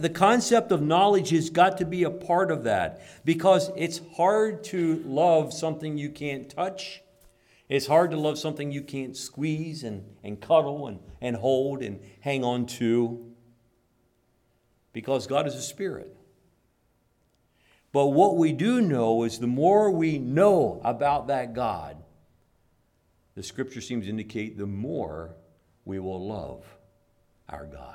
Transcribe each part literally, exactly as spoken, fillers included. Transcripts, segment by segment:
The concept of knowledge has got to be a part of that, because it's hard to love something you can't touch. It's hard to love something you can't squeeze and, and cuddle and, and hold and hang on to, because God is a spirit. But what we do know is the more we know about that God, the scripture seems to indicate the more we will love our God.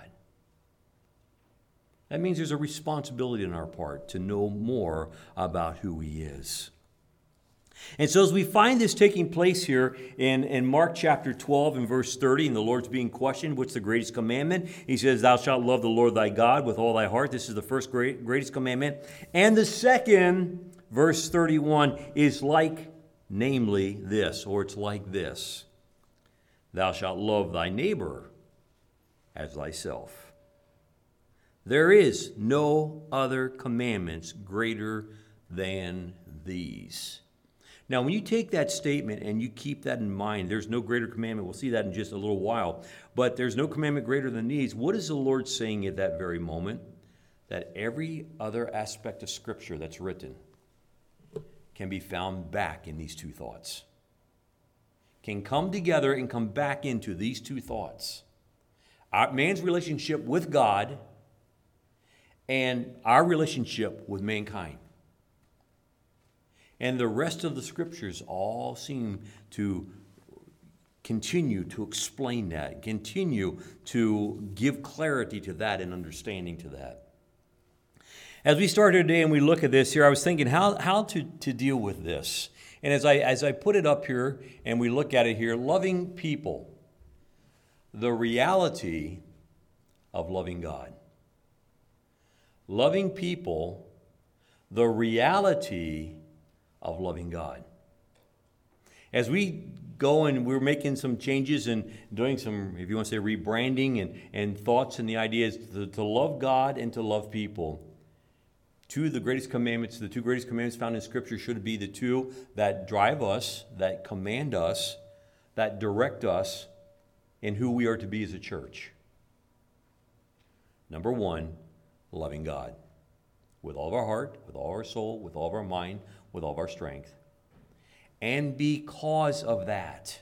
That means there's a responsibility on our part to know more about who He is. And so as we find this taking place here in, in Mark chapter twelve and verse thirty, and the Lord's being questioned, what's the greatest commandment? He says, thou shalt love the Lord thy God with all thy heart. This is the first great, greatest commandment. And the second, verse thirty-one, is like, namely this, or it's like this. Thou shalt love thy neighbor as thyself. There is no other commandments greater than these. Now, when you take that statement and you keep that in mind, there's no greater commandment. We'll see that in just a little while. But there's no commandment greater than these. What is the Lord saying at that very moment? That every other aspect of Scripture that's written can be found back in these two thoughts. Can come together and come back into these two thoughts. Our, man's relationship with God and our relationship with mankind. And the rest of the scriptures all seem to continue to explain that, continue to give clarity to that and understanding to that. As we start today and we look at this here, I was thinking how, how to, to deal with this. And as I, as I put it up here and we look at it here, loving people, the reality of loving God. Loving people, the reality of loving God. As we go and we're making some changes and doing some, if you want to say, rebranding and, and thoughts and the ideas to, to love God and to love people. Two of the greatest commandments, the two greatest commandments found in Scripture should be the two that drive us, that command us, that direct us in who we are to be as a church. Number one, loving God with all of our heart, with all of our soul, with all of our mind, with all of our strength. And because of that,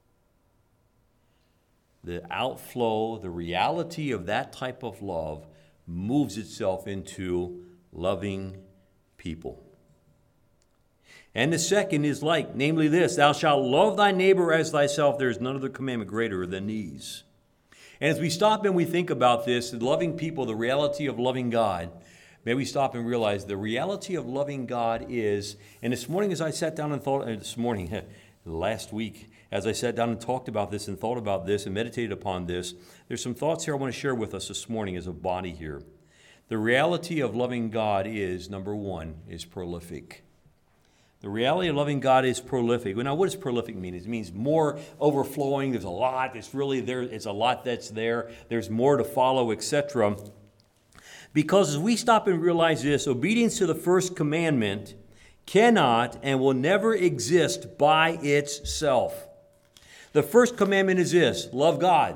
the outflow, the reality of that type of love moves itself into loving people. And the second is like, namely this, thou shalt love thy neighbor as thyself. There is none other commandment greater than these. And as we stop and we think about this, loving people, the reality of loving God, may we stop and realize the reality of loving God is, and this morning as I sat down and thought, uh, this morning, last week, as I sat down and talked about this and thought about this and meditated upon this, there's some thoughts here I want to share with us this morning as a body here. The reality of loving God is, number one, is prolific. The reality of loving God is prolific. Now, what does prolific mean? It means more overflowing. There's a lot. It's really there. It's a lot that's there. There's more to follow, et cetera. Because as we stop and realize this, obedience to the first commandment cannot and will never exist by itself. The first commandment is this: love God.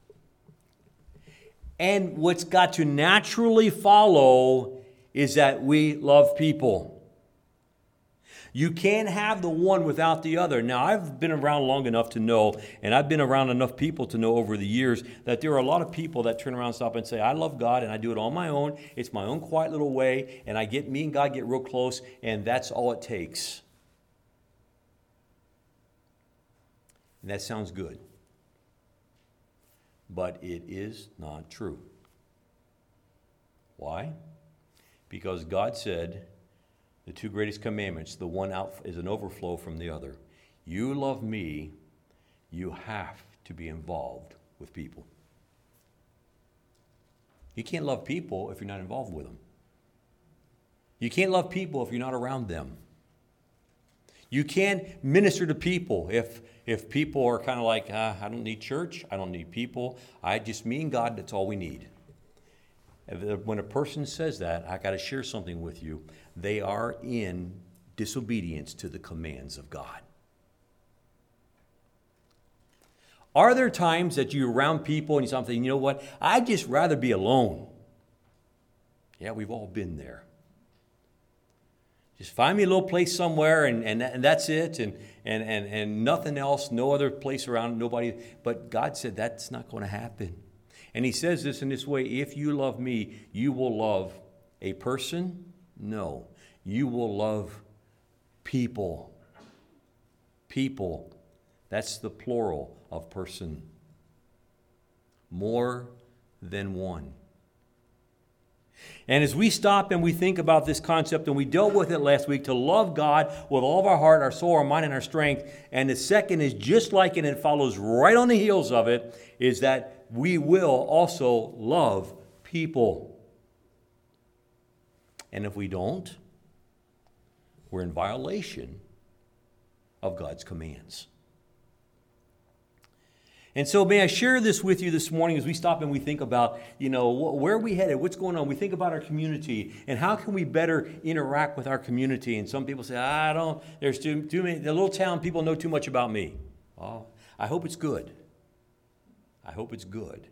And what's got to naturally follow is that we love people. You can't have the one without the other. Now, I've been around long enough to know, and I've been around enough people to know over the years, that there are a lot of people that turn around and stop and say, I love God, and I do it on my own. It's my own quiet little way, and I get me and God get real close, and that's all it takes. And that sounds good. But it is not true. Why? Because God said, the two greatest commandments, the one out is an overflow from the other. You love me, you have to be involved with people. You can't love people if you're not involved with them. You can't love people if you're not around them. You can't minister to people if if people are kind of like, ah, I don't need church, I don't need people, I just, me and God, that's all we need. When a person says that, I got to share something with you. They are in disobedience to the commands of God. Are there times that you're around people and you're something, you know what, I'd just rather be alone? Yeah, we've all been there. Just find me a little place somewhere, and, and, and that's it, and, and, and, and nothing else, no other place around, nobody. But God said that's not going to happen. And he says this in this way: if you love me, you will love a person? No. You will love people. People. That's the plural of person. More than one. And as we stop and we think about this concept, and we dealt with it last week, to love God with all of our heart, our soul, our mind, and our strength. And the second is just like it, and it follows right on the heels of it, is that we will also love people. And if we don't, we're in violation of God's commands. And so may I share this with you this morning as we stop and we think about, you know, where are we headed? What's going on? We think about our community and how can we better interact with our community? And some people say, I don't, there's too, too many, the little town people know too much about me. Well, I hope it's good. I hope it's good.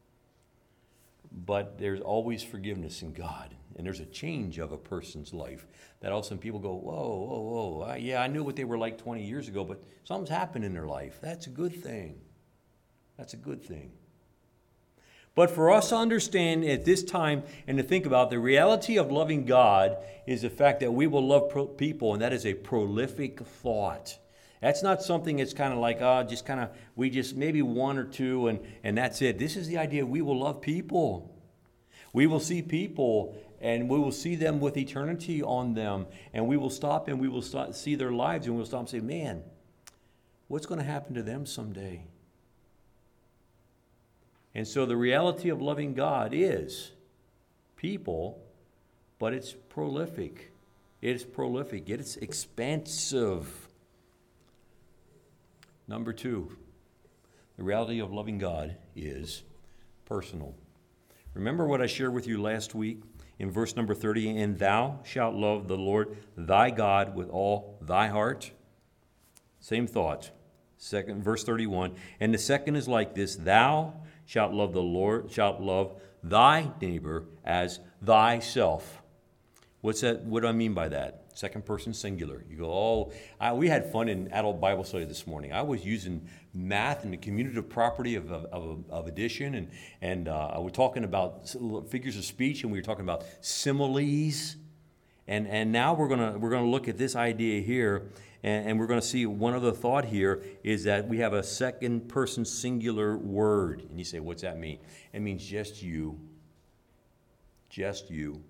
But there's always forgiveness in God. And there's a change of a person's life that all of a sudden people go, whoa, whoa, whoa. I, yeah, I knew what they were like twenty years ago, but something's happened in their life. That's a good thing. That's a good thing. But for us to understand at this time and to think about the reality of loving God is the fact that we will love pro- people, and that is a prolific thought. That's not something that's kind of like, oh, just kind of, we just, maybe one or two, and, and that's it. This is the idea: we will love people. We will see people, and we will see them with eternity on them, and we will stop and we will start, see their lives, and we'll stop and say, man, what's going to happen to them someday? And so the reality of loving God is people, but it's prolific. It's prolific. It's expansive. Number two, the reality of loving God is personal. Remember what I shared with you last week in verse number thirty, and thou shalt love the Lord thy God with all thy heart. Same thought. Second, verse thirty-one, and the second is like this: thou shalt love the Lord, shalt love thy neighbor as thyself. What's that? What do I mean by that? Second person singular. You go, oh, I, we had fun in adult Bible study this morning. I was using math and the commutative property of, of, of, of addition, and, and uh, we're talking about figures of speech, and we were talking about similes. And, and now we're gonna we're gonna look at this idea here, and, and we're gonna see one other thought here is that we have a second person singular word. And you say, what's that mean? It means just you. Just you.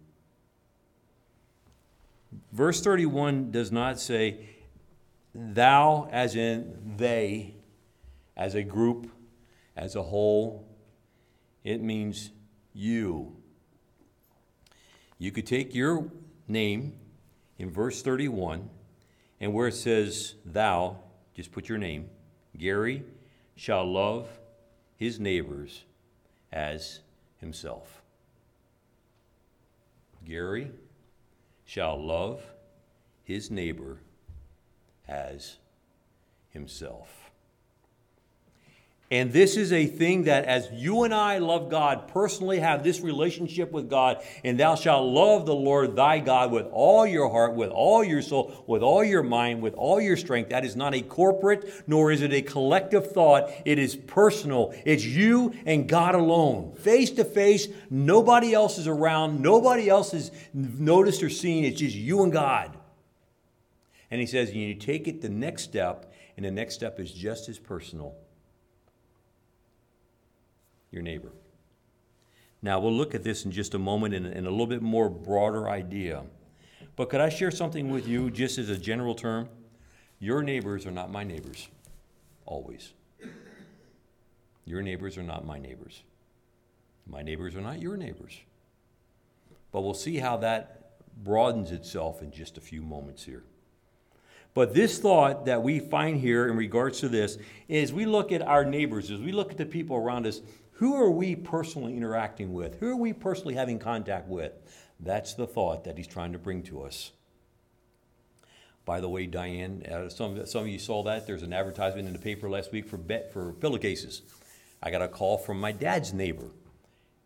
Verse thirty-one does not say thou as in they, as a group, as a whole. It means you. You could take your name in verse thirty-one, and where it says thou, just put your name. Gary shall love his neighbors as himself. Gary shall love his neighbor as himself. And this is a thing that as you and I love God, personally have this relationship with God, and thou shalt love the Lord thy God with all your heart, with all your soul, with all your mind, with all your strength. That is not a corporate, nor is it a collective thought. It is personal. It's you and God alone. Face to face. Nobody else is around. Nobody else is noticed or seen. It's just you and God. And he says, you take it the next step, and the next step is just as personal. Your neighbor. Now, we'll look at this in just a moment in, in a little bit more broader idea. But could I share something with you just as a general term? Your neighbors are not my neighbors. Always. Your neighbors are not my neighbors. My neighbors are not your neighbors. But we'll see how that broadens itself in just a few moments here. But this thought that we find here in regards to this is we look at our neighbors, as we look at the people around us, who are we personally interacting with? Who are we personally having contact with? That's the thought that he's trying to bring to us. By the way, Diane, uh, some, some of you saw that. There's an advertisement in the paper last week for bet for pillowcases. I got a call from my dad's neighbor.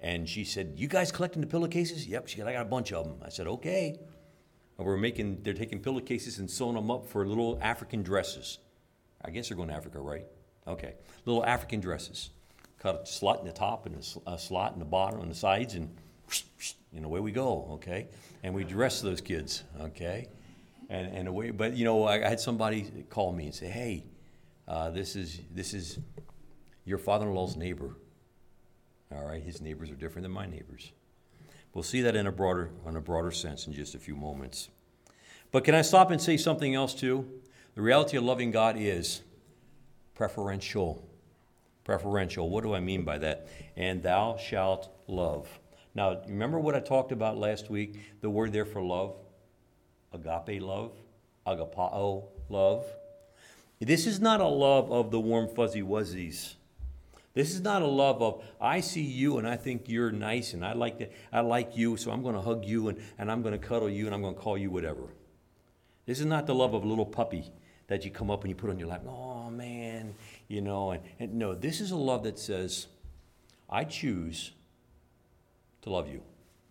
And she said, you guys collecting the pillowcases? Yep. She said, I got a bunch of them. I said, okay. And we're making, they're taking pillowcases and sewing them up for little African dresses. I guess they're going to Africa, right? Okay. Little African dresses. Cut a slot in the top and a, a slot in the bottom and the sides, and, and away we go, okay? And we dress those kids, okay? And, and away, but, you know, I, I had somebody call me and say, hey, uh, this is this is your father-in-law's neighbor. All right? His neighbors are different than my neighbors. We'll see that in a broader, in a broader sense in just a few moments. But can I stop and say something else too? The reality of loving God is preferential. Preferential. What do I mean by that? And thou shalt love. Now, remember what I talked about last week? The word there for love? Agape love. Agapao love. This is not a love of the warm fuzzy wuzzies. This is not a love of, I see you and I think you're nice and I like that, I like you, so I'm going to hug you and, and I'm going to cuddle you and I'm going to call you whatever. This is not the love of a little puppy that you come up and you put on your lap. Oh, man, you know. And, and no, this is a love that says, I choose to love you.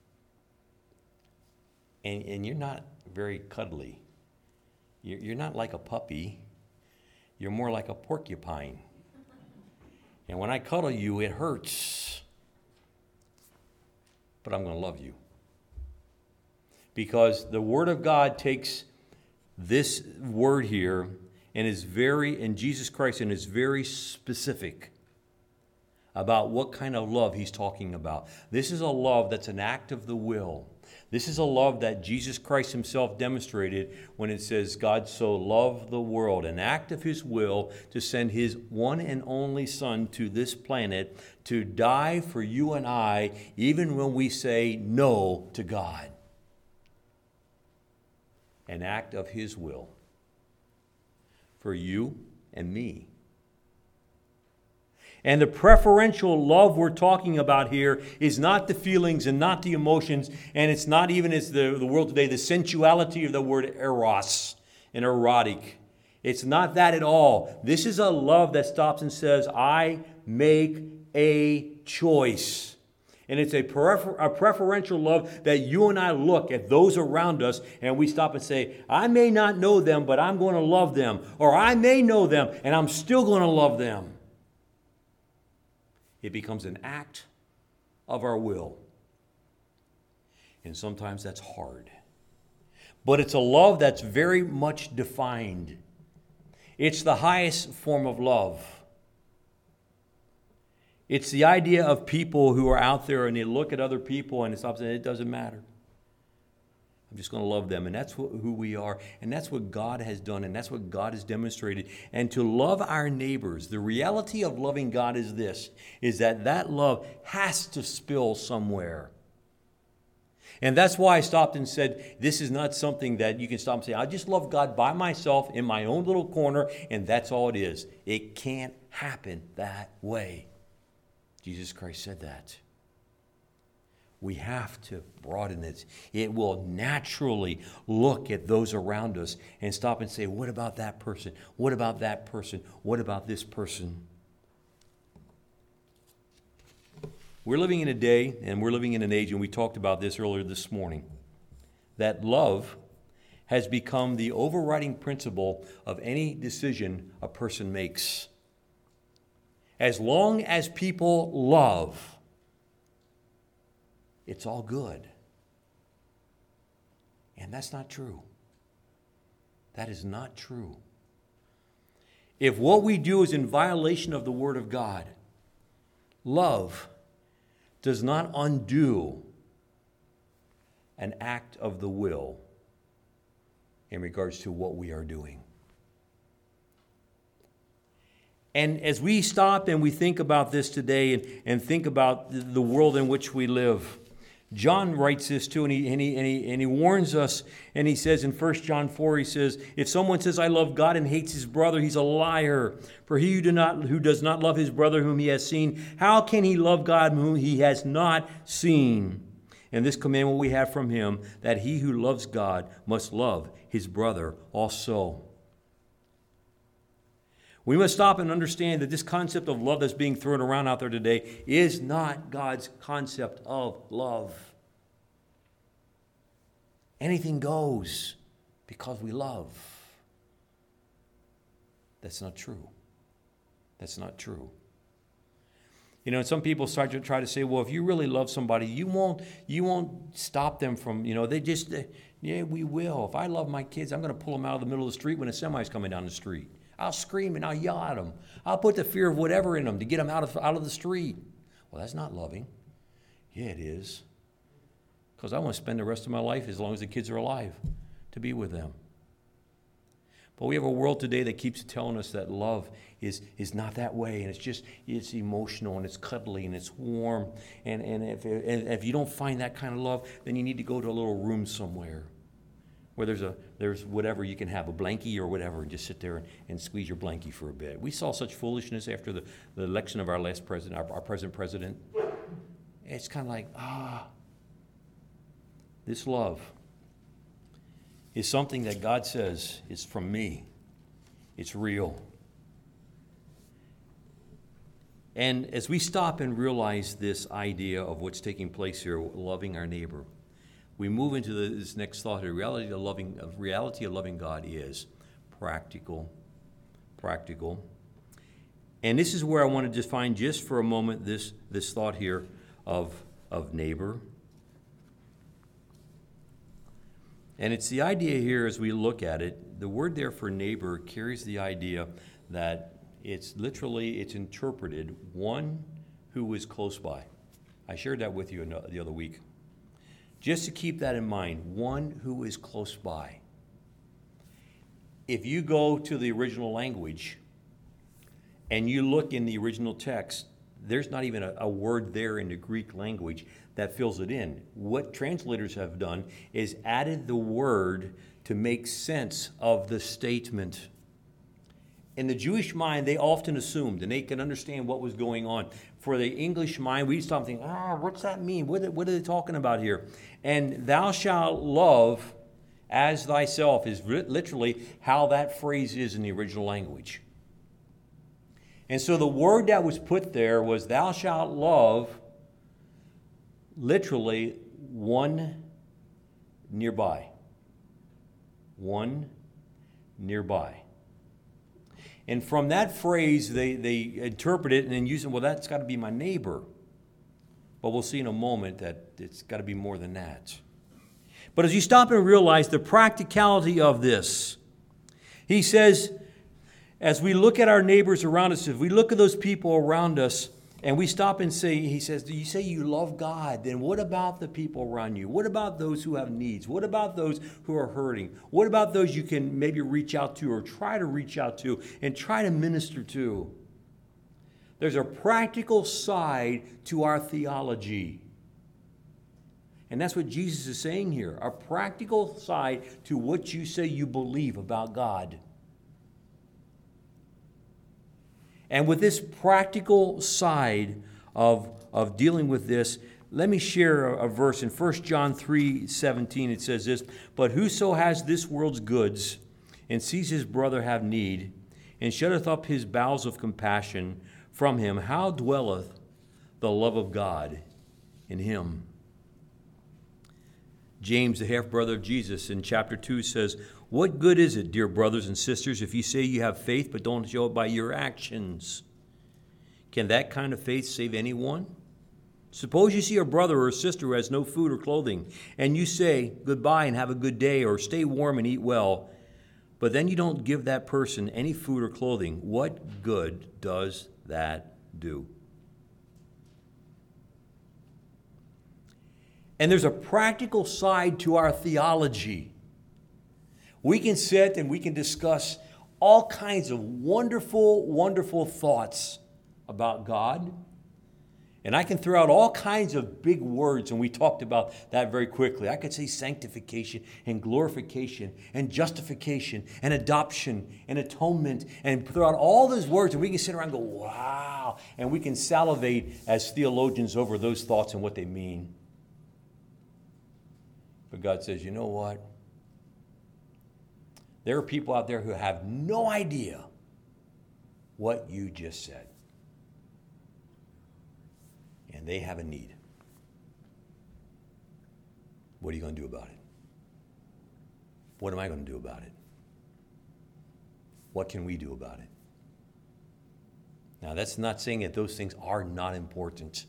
And, and you're not very cuddly. You're, you're not like a puppy. You're more like a porcupine. And when I cuddle you, it hurts. But I'm going to love you. Because the Word of God takes this word here and is very, and Jesus Christ, and is very specific about what kind of love he's talking about. This is a love that's an act of the will. This is a love that Jesus Christ himself demonstrated when it says, God so loved the world, an act of his will to send his one and only Son to this planet to die for you and I, even when we say no to God. An act of his will for you and me. And the preferential love we're talking about here is not the feelings and not the emotions, and it's not even, as the, the world today, the sensuality of the word eros and erotic. It's not that at all. This is a love that stops and says, I make a choice. And it's a, prefer- a preferential love that you and I look at those around us and we stop and say, I may not know them, but I'm going to love them. Or I may know them and I'm still going to love them. It becomes an act of our will. And sometimes that's hard. But it's a love that's very much defined. It's the highest form of love. It's the idea of people who are out there and they look at other people and it's up and it doesn't matter. I'm just going to love them. And that's wh- who we are. And that's what God has done. And that's what God has demonstrated. And to love our neighbors, the reality of loving God is this, is that that love has to spill somewhere. And that's why I stopped and said, this is not something that you can stop and say, I just love God by myself in my own little corner, and that's all it is. It can't happen that way. Jesus Christ said that. We have to broaden it. It will naturally look at those around us and stop and say, what about that person? What about that person? What about this person? We're living in a day and we're living in an age, and we talked about this earlier this morning, that love has become the overriding principle of any decision a person makes. As long as people love, it's all good. And that's not true. That is not true. If what we do is in violation of the Word of God, love does not undo an act of the will in regards to what we are doing. And as we stop and we think about this today and, and think about the world in which we live, John writes this too, and he, and, he, and, he, and he warns us, and he says in First John four, he says, if someone says, I love God and hates his brother, he's a liar. For he who, do not, who does not love his brother whom he has seen, how can he love God whom he has not seen? And this commandment we have from him, that he who loves God must love his brother also. We must stop and understand that this concept of love that's being thrown around out there today is not God's concept of love. Anything goes because we love. That's not true. That's not true. You know, and some people start to try to say, well, if you really love somebody, you won't you won't stop them from, you know, they just, they, yeah, we will. If I love my kids, I'm going to pull them out of the middle of the street when a semi's coming down the street. I'll scream and I'll yell at them. I'll put the fear of whatever in them to get them out of, out of the street. Well, that's not loving. Yeah, it is. Because I want to spend the rest of my life, as long as the kids are alive, to be with them. But we have a world today that keeps telling us that love is, is not that way, and it's just, it's emotional, and it's cuddly, and it's warm. And, and, if, and if you don't find that kind of love, then you need to go to a little room somewhere where there's a there's whatever you can have, a blankie or whatever, and just sit there and, and squeeze your blankie for a bit. We saw such foolishness after the, the election of our last president, our, our present president. It's kind of like, ah, this love is something that God says is from me. It's real. And as we stop and realize this idea of what's taking place here, loving our neighbor, we move into the, this next thought. The reality of loving, of reality of loving God is practical, practical. And this is where I want to define just for a moment this, this thought here of, of neighbor. And it's the idea here as we look at it, the word there for neighbor carries the idea that it's literally, it's interpreted one who is close by. I shared that with you the other week. Just to keep that in mind, one who is close by. If you go to the original language and you look in the original text, there's not even a, a word there in the Greek language that fills it in. What translators have done is added the word to make sense of the statement. In the Jewish mind, they often assumed, and they can understand what was going on. For the English mind, we start thinking, ah, what's that mean? What, what are they talking about here? And thou shalt love as thyself is literally how that phrase is in the original language. And so the word that was put there was thou shalt love literally one nearby. One nearby. And from that phrase, they, they interpret it and then use it, well, that's got to be my neighbor. But we'll see in a moment that it's got to be more than that. But as you stop and realize the practicality of this, he says, as we look at our neighbors around us, if we look at those people around us, and we stop and say, he says, do you say you love God? Then what about the people around you? What about those who have needs? What about those who are hurting? What about those you can maybe reach out to or try to reach out to and try to minister to? There's a practical side to our theology. And that's what Jesus is saying here, a practical side to what you say you believe about God. And with this practical side of, of dealing with this, let me share a, a verse in First John three seventeen. It says this, but whoso has this world's goods and sees his brother have need and shutteth up his bowels of compassion from him, how dwelleth the love of God in him? James, the half-brother of Jesus, in chapter two says, what good is it, dear brothers and sisters, if you say you have faith but don't show it by your actions? Can that kind of faith save anyone? Suppose you see a brother or a sister who has no food or clothing, and you say, goodbye and have a good day, or stay warm and eat well, but then you don't give that person any food or clothing. What good does that do? And there's a practical side to our theology. We can sit and we can discuss all kinds of wonderful, wonderful thoughts about God. And I can throw out all kinds of big words, and we talked about that very quickly. I could say sanctification and glorification and justification and adoption and atonement and throw out all those words, and we can sit around and go, wow, and we can salivate as theologians over those thoughts and what they mean. But God says, you know what? There are people out there who have no idea what you just said. And they have a need. What are you going to do about it? What am I going to do about it? What can we do about it? Now, that's not saying that those things are not important.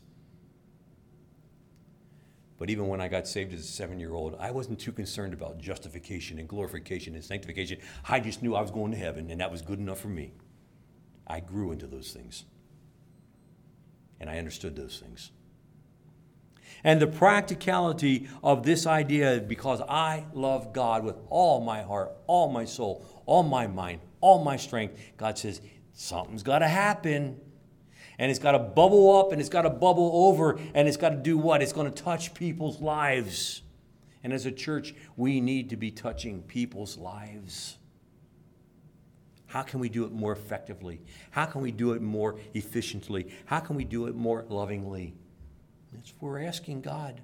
But even when I got saved as a seven-year-old, I wasn't too concerned about justification and glorification and sanctification. I just knew I was going to heaven, and that was good enough for me. I grew into those things. And I understood those things. And the practicality of this idea, because I love God with all my heart, all my soul, all my mind, all my strength, God says, something's got to happen. And it's got to bubble up and it's got to bubble over and it's got to do what? It's going to touch people's lives. And as a church, we need to be touching people's lives. How can we do it more effectively? How can we do it more efficiently? How can we do it more lovingly? That's what we're asking God.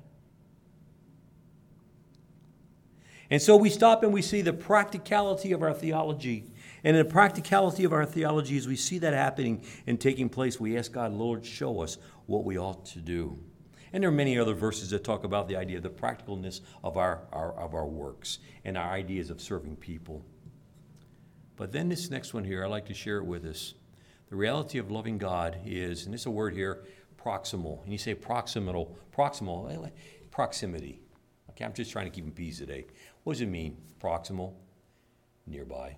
And so we stop and we see the practicality of our theology. And in the practicality of our theology, as we see that happening and taking place, we ask God, Lord, show us what we ought to do. And there are many other verses that talk about the idea of the practicalness of our, our, of our works and our ideas of serving people. But then this next one here, I'd like to share it with us. The reality of loving God is, and there's a word here, proximal. And you say proximal, proximal, proximity. Okay, I'm just trying to keep them peas today. What does it mean, proximal? Nearby.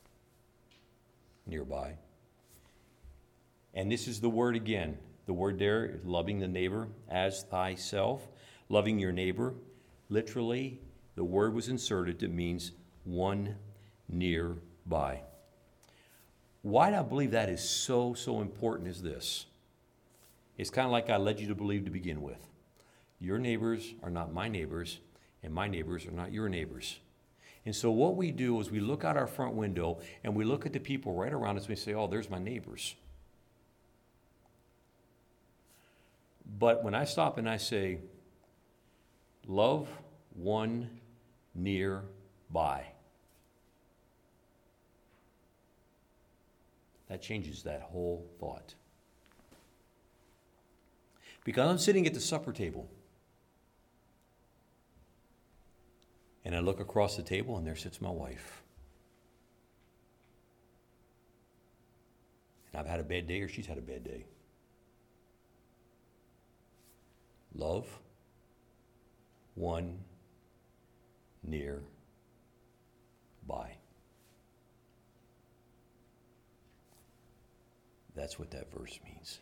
Nearby. And this is the word again. The word there is loving the neighbor as thyself. Loving your neighbor. Literally, the word was inserted that means one nearby. Why do I believe that is so, so important is this. It's kind of like I led you to believe to begin with. Your neighbors are not my neighbors, and my neighbors are not your neighbors. And so what we do is we look out our front window and we look at the people right around us and we say, oh, there's my neighbors. But when I stop and I say, love one nearby, that changes that whole thought. Because I'm sitting at the supper table. And I look across the table and there sits my wife. And I've had a bad day or she's had a bad day. Love one near by. That's what that verse means.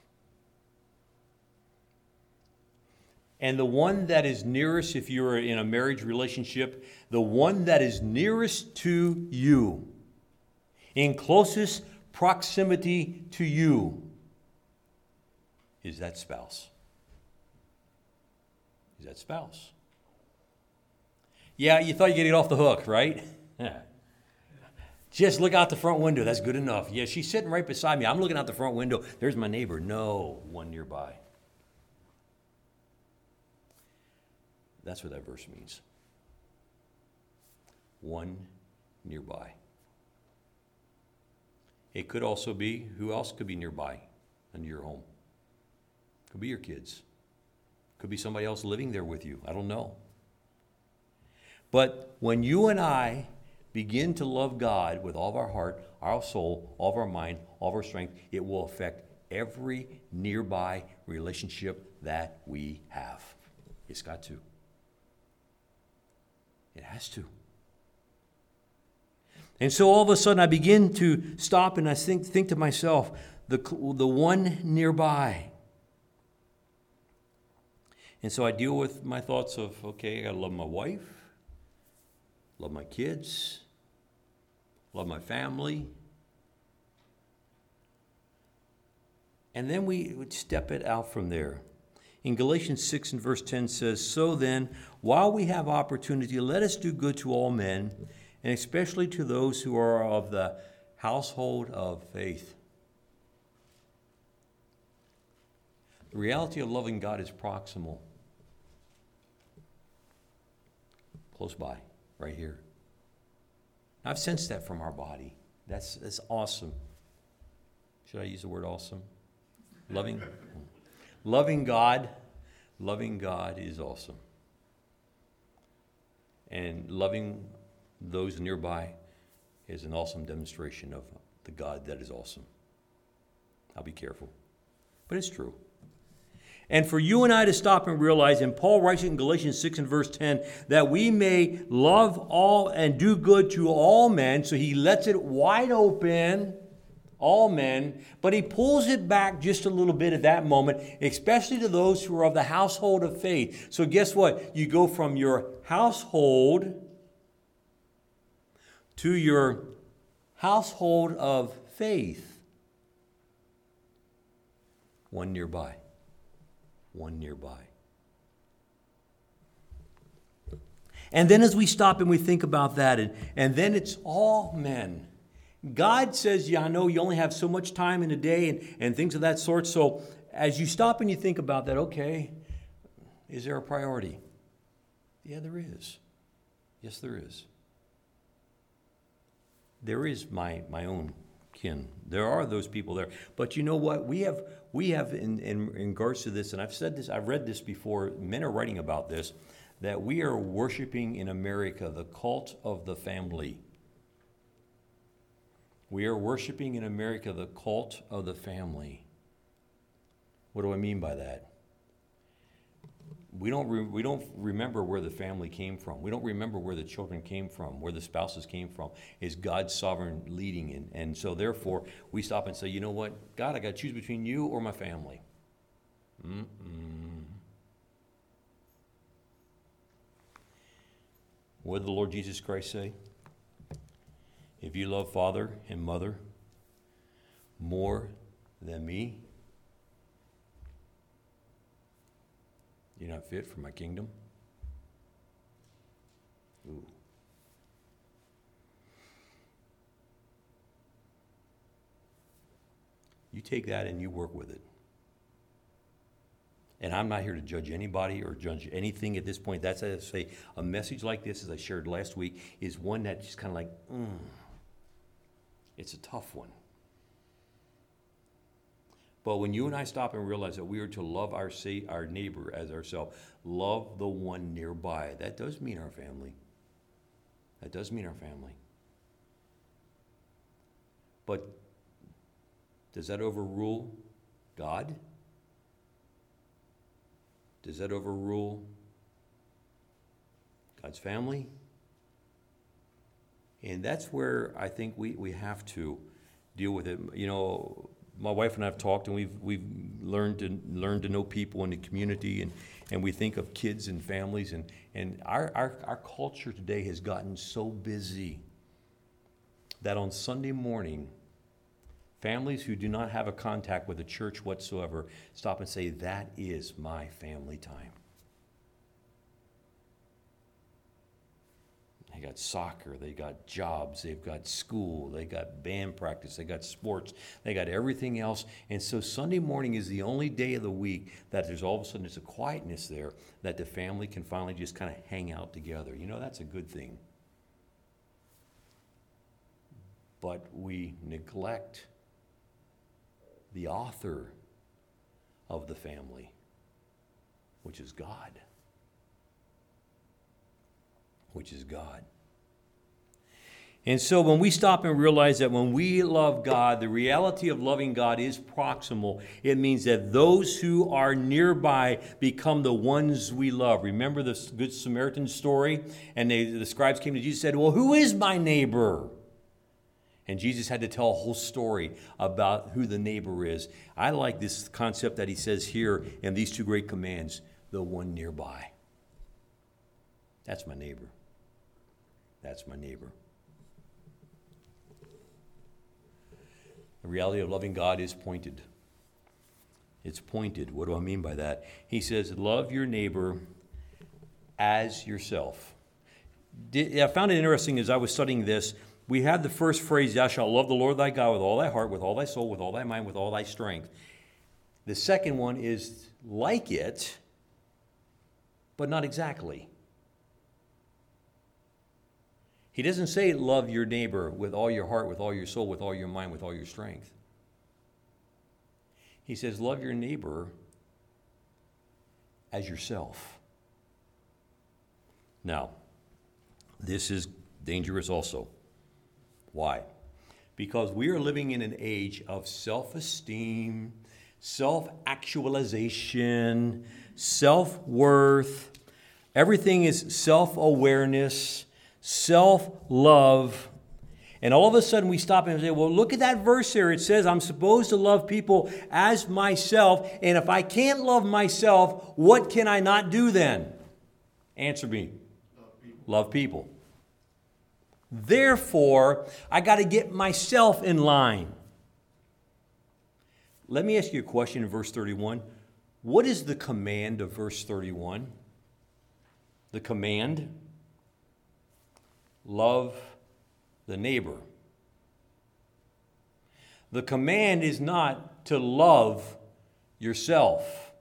And the one that is nearest, if you're in a marriage relationship, the one that is nearest to you, in closest proximity to you, is that spouse. Is that spouse. Yeah, you thought you could get off the hook, right? Just look out the front window. That's good enough. Yeah, she's sitting right beside me. I'm looking out the front window. There's my neighbor. No, one nearby. That's what that verse means. One nearby. It could also be, who else could be nearby in your home? Could be your kids. Could be somebody else living there with you. I don't know. But when you and I begin to love God with all of our heart, our soul, all of our mind, all of our strength, it will affect every nearby relationship that we have. It's got to. It has to. And so all of a sudden I begin to stop and I think, think to myself, the, the one nearby. And so I deal with my thoughts of, okay, I gotta love my wife, love my kids, love my family. And then we would step it out from there. In Galatians six and verse ten says, so then, while we have opportunity, let us do good to all men, and especially to those who are of the household of faith. The reality of loving God is proximal. Close by, right here. I've sensed that from our body. That's, that's awesome. Should I use the word awesome? Loving? Loving God. Loving God is awesome. And loving those nearby is an awesome demonstration of the God that is awesome. I'll be careful. But it's true. And for you and I to stop and realize, and Paul writes it in Galatians six and verse ten, that we may love all and do good to all men. So he lets it wide open, all men, but he pulls it back just a little bit at that moment, especially to those who are of the household of faith. So guess what? You go from your household to your household of faith. One nearby. One nearby. And then as we stop and we think about that, and, and then it's all men. God says, yeah, I know you only have so much time in a day and, and things of that sort. So as you stop and you think about that, okay, is there a priority? Yeah, there is. Yes, there is. There is my, my own kin. There are those people there. But you know what? We have, we have in, in, in regards to this, and I've said this, I've read this before, men are writing about this, that we are worshiping in America the cult of the family. We are worshiping in America the cult of the family. What do I mean by that? We don't, re- we don't remember where the family came from. We don't remember where the children came from, where the spouses came from. Is God's sovereign leading in? And so therefore, we stop and say, you know what? God, I got to choose between you or my family. Mm-mm. What did the Lord Jesus Christ say? If you love father and mother more than me, you're not fit for my kingdom. Ooh. You take that and you work with it. And I'm not here to judge anybody or judge anything at this point. That's why I say a message like this, as I shared last week, is one that just kind of like, mm, it's a tough one. But when you and I stop and realize that we are to love our say, our neighbor as ourselves, love the one nearby, that does mean our family. That does mean our family. But does that overrule God? Does that overrule God's family? And that's where I think we, we have to deal with it. You know, my wife and I have talked, and we've we've learned to learn to know people in the community, and, and we think of kids and families, and, and our, our, our culture today has gotten so busy that on Sunday morning, families who do not have a contact with the church whatsoever stop and say, that is my family time. They got soccer, they got jobs, they've got school, they got band practice, they got sports, they got everything else. And so Sunday morning is the only day of the week that there's all of a sudden there's a quietness there that the family can finally just kind of hang out together. You know, that's a good thing. But we neglect the author of the family, which is God. Which is God. And so when we stop and realize that when we love God, the reality of loving God is proximal. It means that those who are nearby become the ones we love. Remember the Good Samaritan story? And they, the scribes came to Jesus and said, well, who is my neighbor? And Jesus had to tell a whole story about who the neighbor is. I like this concept that he says here in these two great commands, the one nearby. That's my neighbor. That's my neighbor. The reality of loving God is pointed. It's pointed. What do I mean by that? He says, love your neighbor as yourself. I found it interesting as I was studying this. We had the first phrase, thou shalt love the Lord thy God with all thy heart, with all thy soul, with all thy mind, with all thy strength. The second one is like it, but not exactly. He doesn't say love your neighbor with all your heart, with all your soul, with all your mind, with all your strength. He says, love your neighbor as yourself. Now, this is dangerous also. Why? Because we are living in an age of self-esteem, self-actualization, self-worth. Everything is self-awareness, self-love. And all of a sudden we stop and say, well, look at that verse there. It says I'm supposed to love people as myself. And if I can't love myself, what can I not do then? Answer me. Love people. Love people. Therefore, I got to get myself in line. Let me ask you a question in verse thirty-one. What is the command of verse thirty-one? The command? Love the neighbor. The command is not to love yourself.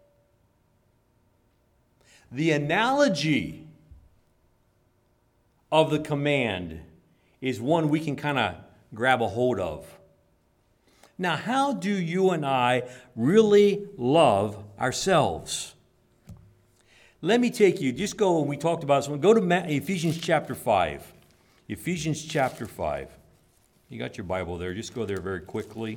The analogy of the command is one we can kind of grab a hold of. Now, how do you and I really love ourselves? Let me take you, just go, we talked about this one, go to Ephesians chapter five. Ephesians chapter five. You got your Bible there, just go there very quickly.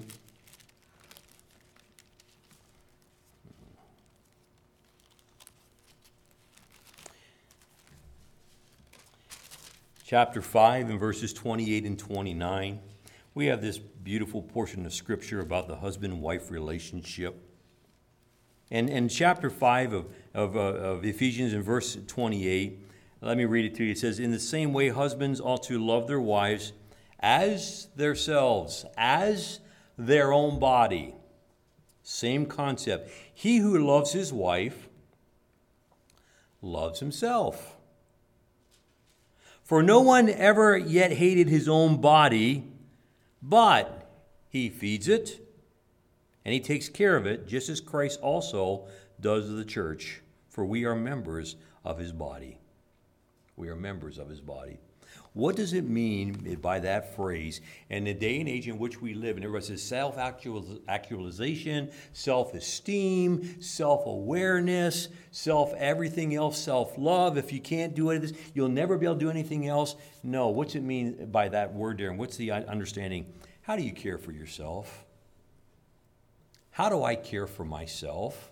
Chapter five and verses twenty-eight and twenty-nine. We have this beautiful portion of Scripture about the husband-wife relationship. And in chapter five of, of, uh, of Ephesians in verse twenty-eight, let me read it to you. It says, in the same way, husbands ought to love their wives as themselves, as their own body. Same concept. He who loves his wife loves himself. For no one ever yet hated his own body, but he feeds it and he takes care of it, just as Christ also does the church. For we are members of his body. We are members of his body. What does it mean by that phrase? In the day and age in which we live, and everybody says self-actualization, self-esteem, self-awareness, self-everything else, self-love. If you can't do any of this, you'll never be able to do anything else. No, what's it mean by that word there? And what's the understanding? How do you care for yourself? How do I care for myself?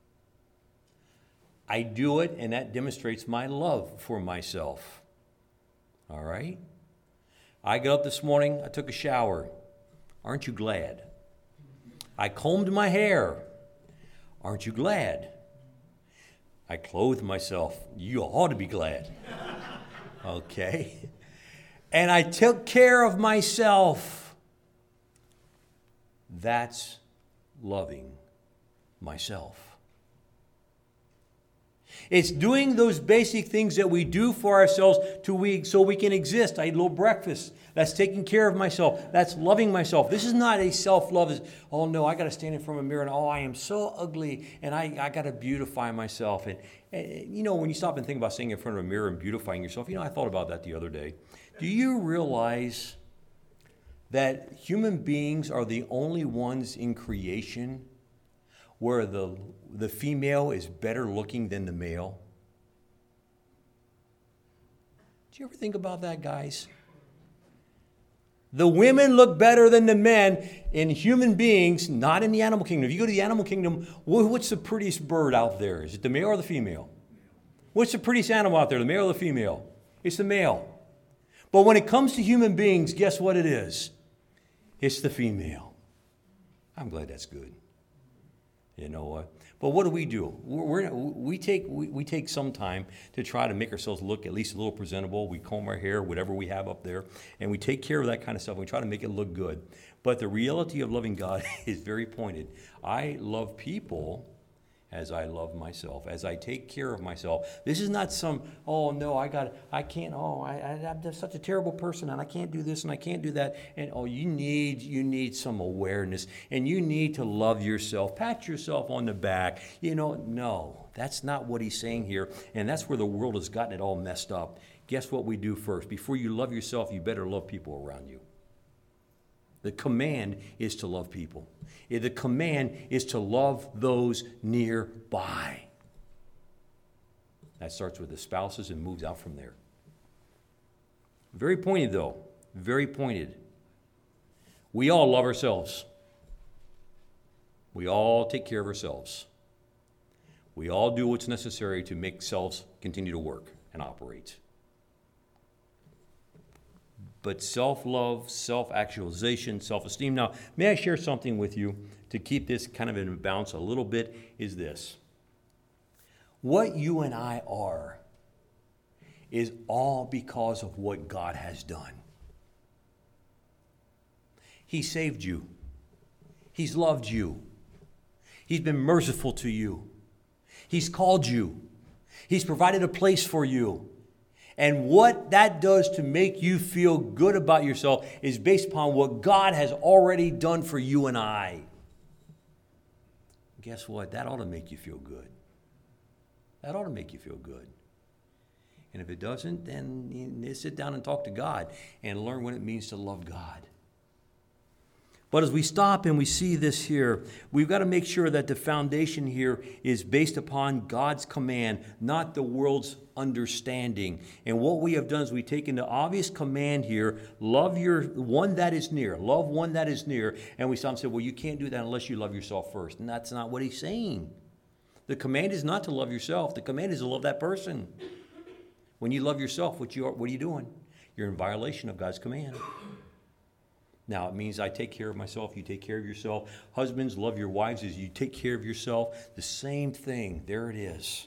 I do it, and that demonstrates my love for myself. All right? I got up this morning, I took a shower. Aren't you glad? I combed my hair. Aren't you glad? I clothed myself. You ought to be glad. Okay? And I took care of myself. That's loving myself. It's doing those basic things that we do for ourselves to we, so we can exist. I eat a little breakfast. That's taking care of myself. That's loving myself. This is not a self-love. As, oh, no, I got to stand in front of a mirror and, oh, I am so ugly, and I, I got to beautify myself. And, and, you know, when you stop and think about standing in front of a mirror and beautifying yourself, you know, I thought about that the other day. Do you realize that human beings are the only ones in creation where the, the female is better looking than the male? Do you ever think about that, guys? The women look better than the men in human beings, not in the animal kingdom. If you go to the animal kingdom, what's the prettiest bird out there? Is it the male or the female? What's the prettiest animal out there, the male or the female? It's the male. But when it comes to human beings, guess what it is? It's the female. I'm glad that's good. You know what? But what do we do? We're, we're, we, take, we, we take some time to try to make ourselves look at least a little presentable. We comb our hair, whatever we have up there, and we take care of that kind of stuff. We try to make it look good. But the reality of loving God is very pointed. I love people as I love myself, as I take care of myself. This is not some, oh, no, I got, I can't, oh, I, I, I'm just such a terrible person, and I can't do this, and I can't do that. And, oh, you need, you need some awareness, and you need to love yourself. Pat yourself on the back. You know, no, that's not what he's saying here, and that's where the world has gotten it all messed up. Guess what we do first? Before you love yourself, you better love people around you. The command is to love people. The command is to love those nearby. That starts with the spouses and moves out from there. Very pointed, though. Very pointed. We all love ourselves. We all take care of ourselves. We all do what's necessary to make selves continue to work and operate. But self-love, self-actualization, self-esteem. Now, may I share something with you to keep this kind of in balance a little bit, is this. What you and I are is all because of what God has done. He saved you. He's loved you. He's been merciful to you. He's called you. He's provided a place for you. And what that does to make you feel good about yourself is based upon what God has already done for you and I. Guess what? That ought to make you feel good. That ought to make you feel good. And if it doesn't, then you sit down and talk to God and learn what it means to love God. But as we stop and we see this here, we've got to make sure that the foundation here is based upon God's command, not the world's understanding. And what we have done is we've taken the obvious command here, love your one that is near, love one that is near. And we stop and say, well, you can't do that unless you love yourself first. And that's not what he's saying. The command is not to love yourself. The command is to love that person. When you love yourself, what, you are, what are you doing? You're in violation of God's command. Now, it means I take care of myself, you take care of yourself. Husbands, love your wives as you take care of yourself. The same thing. There it is.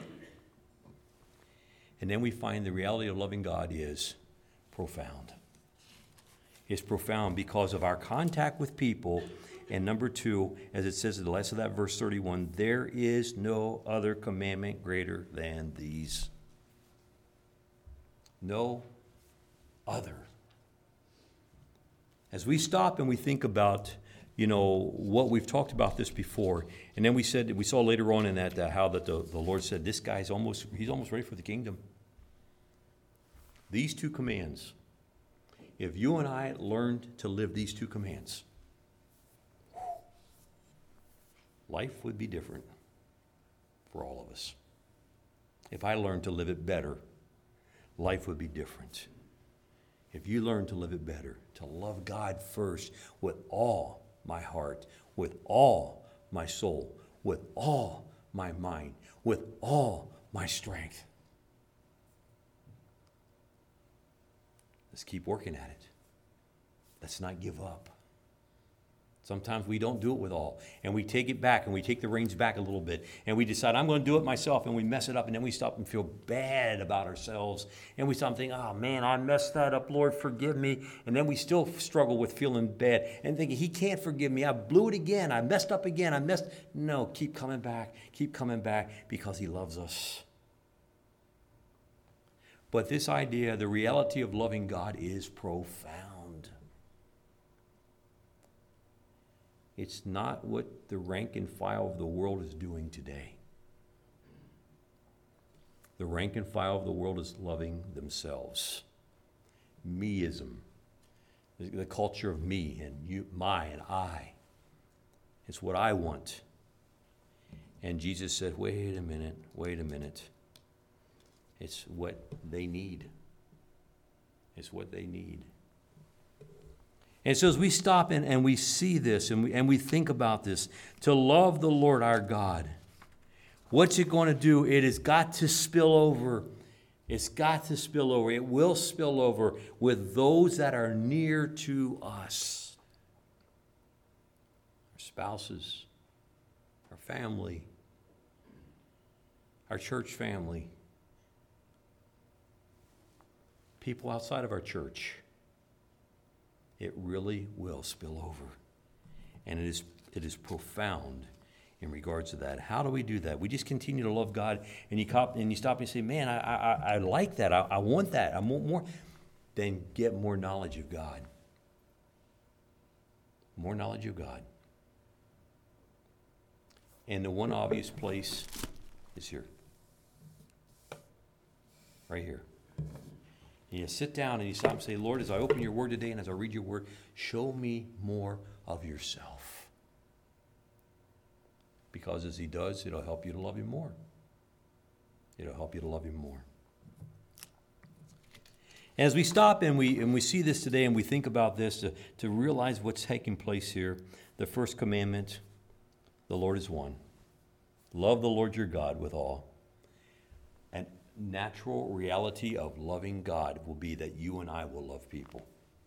And then we find the reality of loving God is profound. It's profound because of our contact with people. And number two, as it says at the last of that verse thirty-one, there is no other commandment greater than these. No other. As we stop and we think about, you know, what we've talked about this before, and then we said, we saw later on in that uh, how that the, the Lord said, this guy's almost, he's almost ready for the kingdom. These two commands, if you and I learned to live these two commands, life would be different for all of us. If I learned to live it better, life would be different. If you learn to live it better, to love God first with all my heart, with all my soul, with all my mind, with all my strength. Let's keep working at it. Let's not give up. Sometimes we don't do it with all, and we take it back, and we take the reins back a little bit, and we decide, I'm going to do it myself, and we mess it up, and then we stop and feel bad about ourselves, and we stop and think, oh man, I messed that up, Lord, forgive me, and then we still struggle with feeling bad, and thinking, he can't forgive me, I blew it again, I messed up again, I messed, no, keep coming back, keep coming back, because he loves us. But this idea, the reality of loving God is profound. It's not what the rank and file of the world is doing today. The rank and file of the world is loving themselves. Meism, the culture of me and you, my and I. It's what I want. And Jesus said, wait a minute, wait a minute. It's what they need. It's what they need. And so as we stop and, and we see this and we, and we think about this, to love the Lord our God, what's it going to do? It has got to spill over. It's got to spill over. It will spill over with those that are near to us. Our spouses, our family, our church family, people outside of our church. It really will spill over. And it is it is profound in regards to that. How do we do that? We just continue to love God, and you cop, and you stop and say, man, I, I, I like that. I, I want that. I want more. Then get more knowledge of God. More knowledge of God. And the one obvious place is here. Right here. And you sit down and you stop and say, Lord, as I open your word today and as I read your word, show me more of yourself. Because as he does, it'll help you to love him more. It'll help you to love him more. As we stop and we and we see this today and we think about this to, to realize what's taking place here, the first commandment, the Lord is one. Love the Lord your God with all. And natural reality of loving God will be that you and I will love people.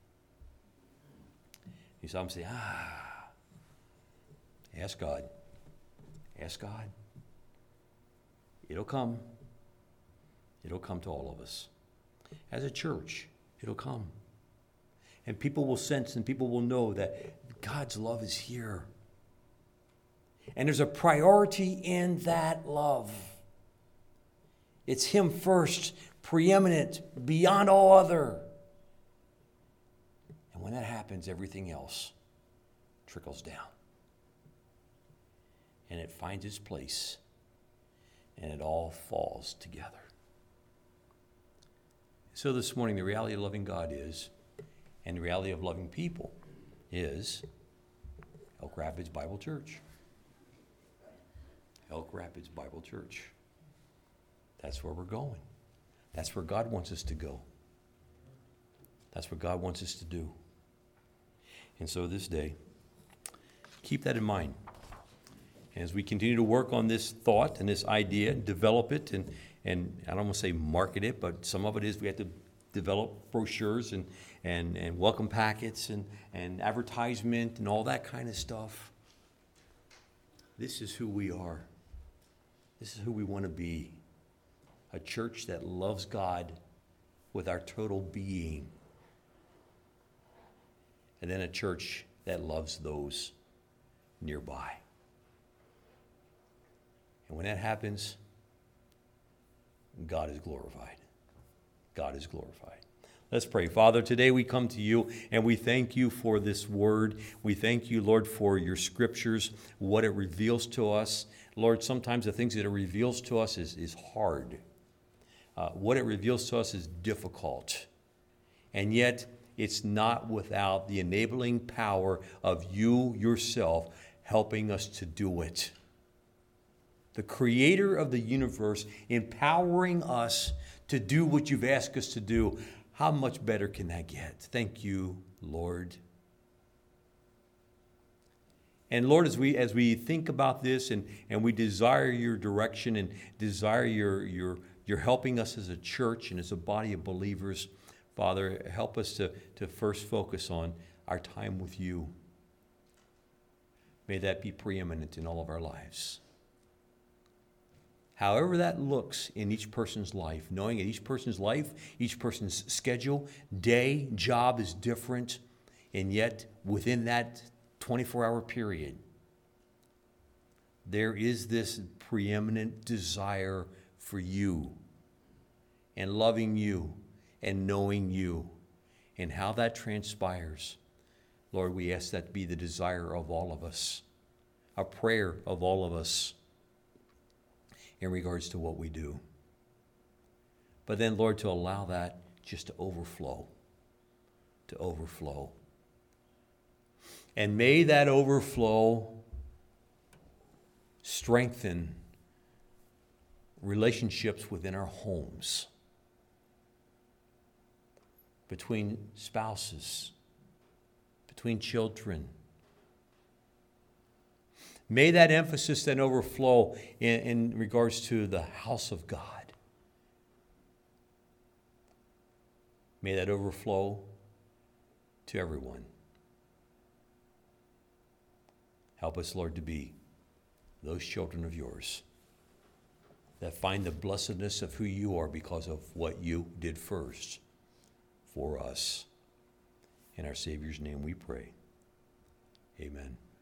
You saw him say, ah, ask God. Ask God. It'll come. It'll come to all of us. As a church, it'll come. And people will sense and people will know that God's love is here. And there's a priority in that love. It's him first, preeminent, beyond all other. And when that happens, everything else trickles down. And it finds its place. And it all falls together. So this morning, the reality of loving God is, and the reality of loving people is, Elk Rapids Bible Church. Elk Rapids Bible Church. That's where we're going. That's where God wants us to go. That's what God wants us to do. And so this day, keep that in mind. As we continue to work on this thought and this idea, develop it, and, and I don't want to say market it, but some of it is we have to develop brochures and, and, and welcome packets and, and advertisement and all that kind of stuff. This is who we are. This is who we want to be. A church that loves God with our total being. And then a church that loves those nearby. And when that happens, God is glorified. God is glorified. Let's pray. Father, today we come to you and we thank you for this word. We thank you, Lord, for your scriptures, what it reveals to us. Lord, sometimes the things that it reveals to us is, is hard. Uh, what it reveals to us is difficult. And yet, it's not without the enabling power of you yourself helping us to do it. The creator of the universe empowering us to do what you've asked us to do. How much better can that get? Thank you, Lord. And Lord, as we as we think about this and, and we desire your direction and desire your, your, your helping us as a church and as a body of believers, Father, help us to, to first focus on our time with you. May that be preeminent in all of our lives. However that looks in each person's life, knowing that each person's life, each person's schedule, day, job is different, and yet within that twenty-four hour period, there is this preeminent desire for you and loving you and knowing you. And how that transpires, Lord, we ask that be the desire of all of us, a prayer of all of us in regards to what we do. But then, Lord, to allow that just to overflow, to overflow. And may that overflow strengthen relationships within our homes, between spouses, between children. May that emphasis then overflow in, in regards to the house of God. May that overflow to everyone. Help us, Lord, to be those children of yours that find the blessedness of who you are because of what you did first for us. In our Savior's name we pray. Amen.